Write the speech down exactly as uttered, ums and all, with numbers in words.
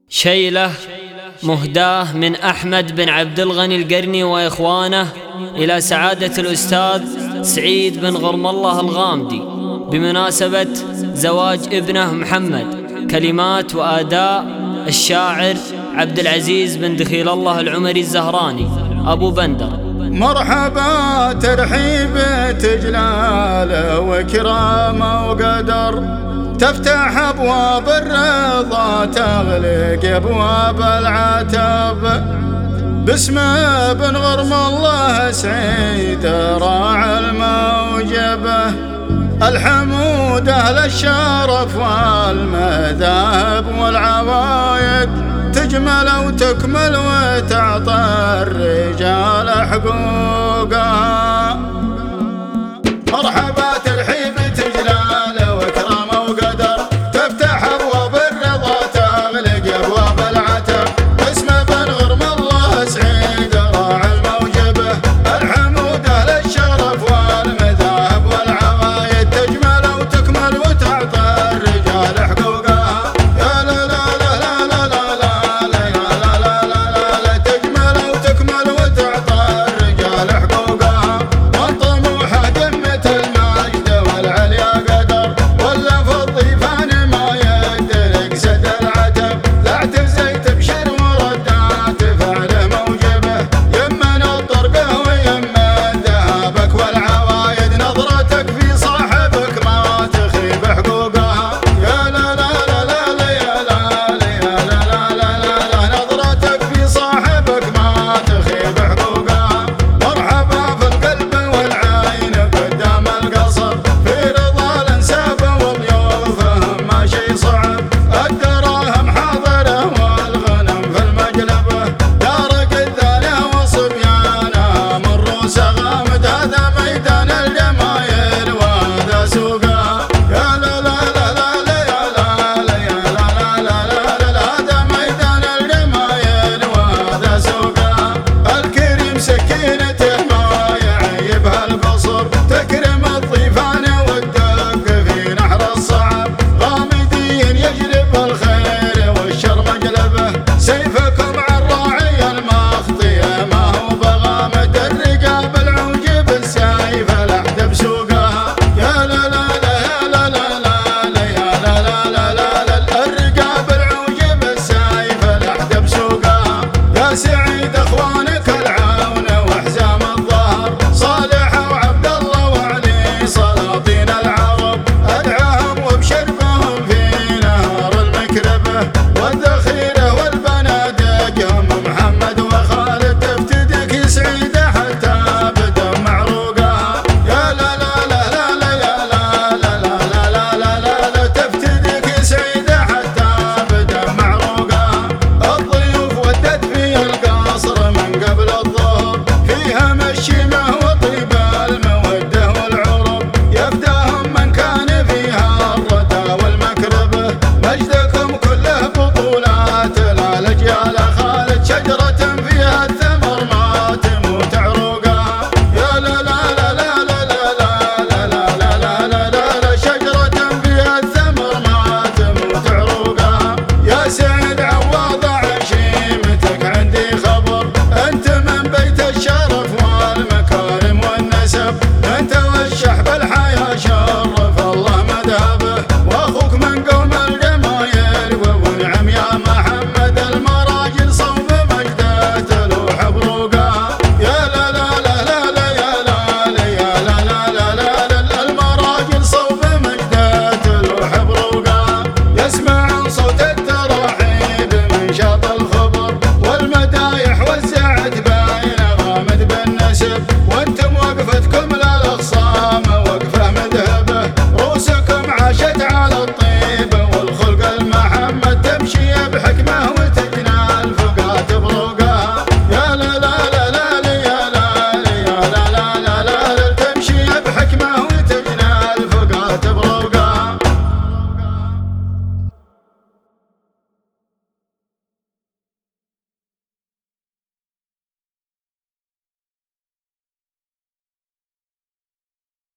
شيلة مهداة من أحمد بن عبد الغني القرني وإخوانه إلى سعادة الأستاذ سعيد بن غرم الله الغامدي بمناسبة زواج ابنه محمد. كلمات وأداء الشاعر عبد العزيز بن دخيل الله العمري الزهراني أبو بندر. مرحبا ترحيب تجلال وكرامة وقدر، تفتح أبواب الرضا تغلق أبواب العتب. باسم ابن غرم الله سعيد راعى الموجبة، الحمود أهل الشرف والمذاهب والعوايد، تجمل وتكمل وتعطى الرجال حقوقها.